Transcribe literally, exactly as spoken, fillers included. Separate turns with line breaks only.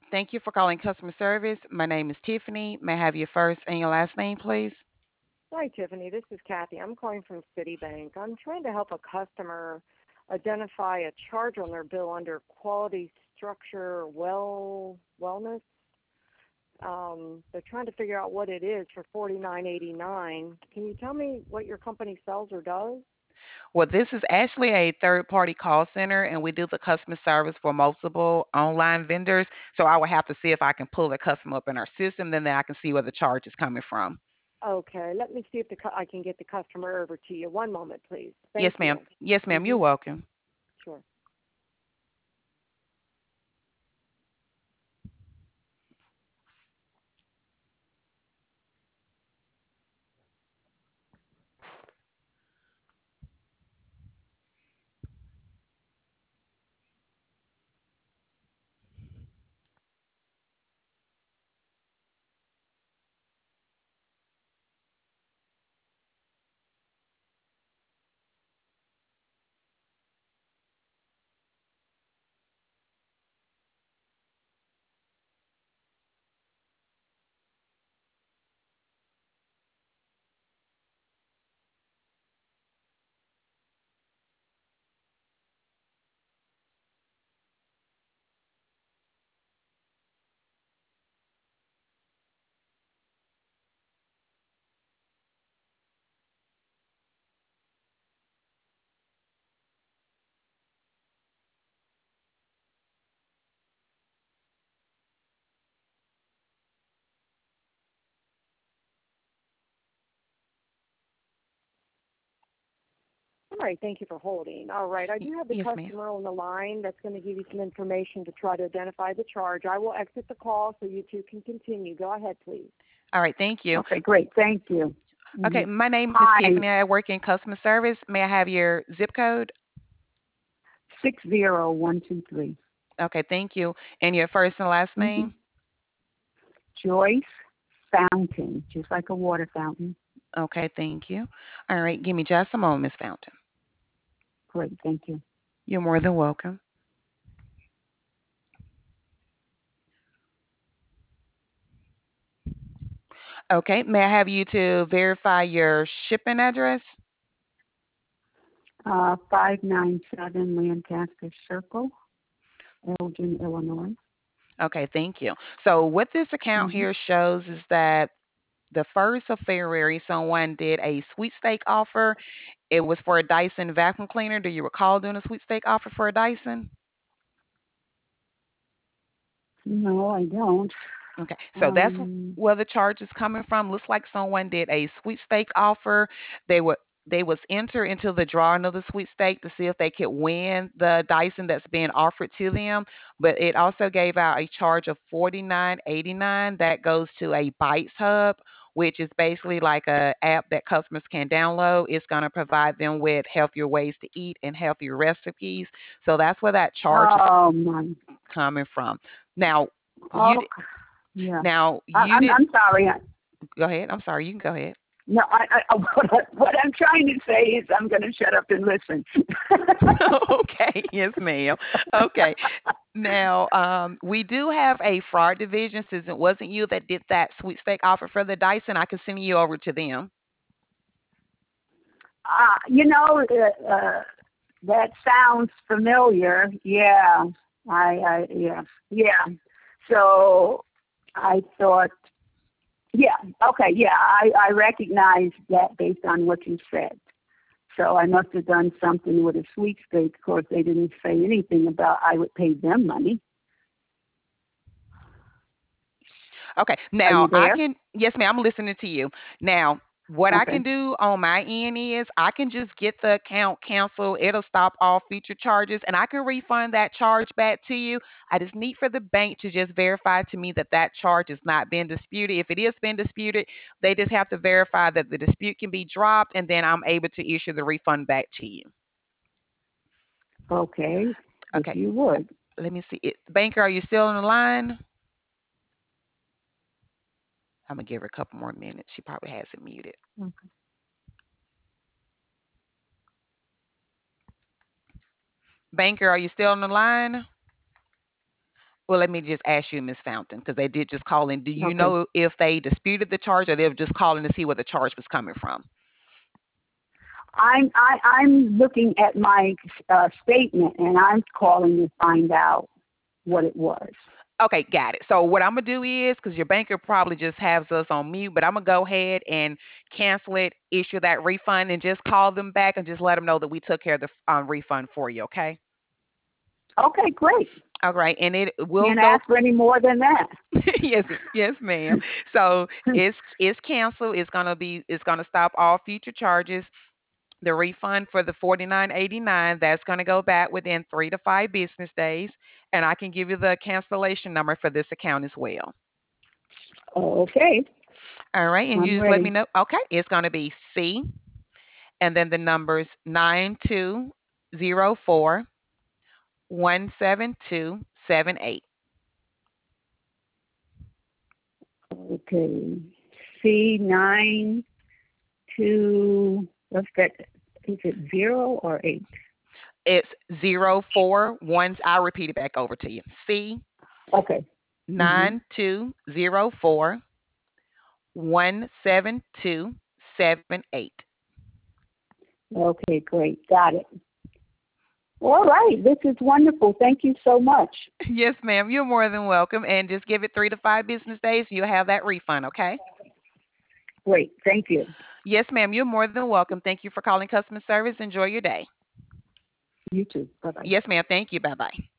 Thank you for calling customer service. My name is Tiffany. May I have your first and your last name, please?
Hi, Tiffany. This is Kathy. I'm calling from Citibank. I'm trying to help a customer identify a charge on their bill under quality structure well wellness. Um, they're trying to figure out what it is for forty-nine eighty-nine. Can you tell me what your company sells or does?
Well, this is actually a third party call center, and we do the customer service for multiple online vendors. So I would have to see if I can pull the customer up in our system, then, then I can see where the charge is coming from.
Okay, let me see if the cu- I can get the customer over to you. One moment, please. Thank
Yes, ma'am.
you.
Yes, ma'am. You're
Mhm.
welcome.
Sure. All right, thank you for holding. All right, I
Y-
do have the
Yes, ma'am.
customer on the line that's going to give you some information to try to identify the charge. I will exit the call so you two can continue. Go ahead, please.
All right. Thank you.
Okay, great. Thank you.
Okay.
Hmm.
My name is
Hi,
Tiffany. I work in customer service. May I have your zip code?
six zero one two three.
Okay. Thank you. And your first and last
Mm-hmm.
name?
Joyce Fountain, just like a water fountain.
Okay. Thank you. All right. Give me just a moment, Miss Fountain.
Great, thank you.
You're more than welcome. Okay. May I have you to verify your shipping address?
Uh, five nine seven Lancaster Circle, Elgin, Illinois.
Okay. Thank you. So, what this account
Mm-hmm.
here shows is that the first of February, someone did a sweepstake offer. It was for a Dyson vacuum cleaner. Do you recall doing a sweepstake offer for a Dyson?
No, I don't.
Okay, so that's
Um,
where the charge is coming from. Looks like someone did a sweepstake offer. They were they was enter into the drawing of the sweepstake to see if they could win the Dyson that's being offered to them. But it also gave out a charge of forty-nine eighty-nine that goes to a Bites Hub, which is basically like a app that customers can download. It's going to provide them with healthier ways to eat and healthier recipes. So that's where that charge is
oh my.
coming from. Now, you
Oh, yeah.
now
I,
you
I'm
did
I'm sorry.
go ahead. I'm sorry. You can go ahead.
No, I, I, what, I, what I'm trying to say is I'm going to shut up and listen.
Okay. Yes, ma'am. Okay. Now, um, we do have a fraud division. Since it wasn't you that did that sweepstake offer for the Dyson, I can send you over to them.
Uh, you know, uh, uh, that sounds familiar. Yeah, I, I, yeah, yeah. So I thought, yeah, okay, yeah, I, I recognize that based on what you said. So I must have done something with a sweepstake. Of course, they didn't say anything about I would pay them money.
Okay.
Are
Now
you
I
there?
can, yes, ma'am, I'm listening to you. Now, what I
Okay.
can do on my end is I can just get the account canceled. It'll stop all future charges and I can refund that charge back to you. I just need for the bank to just verify to me that that charge is not being disputed. If it is being disputed, they just have to verify that the dispute can be dropped and then I'm able to issue the refund back to you.
Okay. If
Okay.
you would.
Let me see. It, banker, are you still on the line? I'm gonna give her a couple more minutes. She probably has it muted.
Okay.
Banker, are you still on the line? Well, let me just ask you, Miss Fountain, because they did just call in. Do you
Okay.
know if they disputed the charge or they were just calling to see where the charge was coming from?
I'm I, I'm looking at my uh, statement and I'm calling to find out what it was.
Okay, got it. So what I'm gonna do is, because your banker probably just has us on mute, but I'm gonna go ahead and cancel it, issue that refund, and just call them back and just let them know that we took care of the um, refund for you. Okay.
Okay, great.
All right, and it will
Can't
go.
ask for any more than that.
Yes, yes, ma'am. So it's it's canceled. It's gonna be it's gonna stop all future charges. The refund for the forty-nine eighty-nine, that's gonna go back within three to five business days, and I can give you the cancellation number for this account as well.
Okay,
All right, and you
I'm
just let me
ready.
know. Okay, it's gonna be C and then the numbers nine two zero four one seven two seven eight.
Okay. C nine two. What's that? Is it zero or eight?
It's zero four one. I'll repeat it back over to you. C
Okay. Mhm.
nine two zero four one seven two seven eight.
Okay, great. Got it. All right. This is wonderful. Thank you so much.
Yes, ma'am. You're more than welcome. And just give it three to five business days. You'll have that refund, okay?
Great. Thank you.
Yes, ma'am. You're more than welcome. Thank you for calling customer service. Enjoy your day.
You too. Bye bye.
Yes, ma'am. Thank you. Bye bye.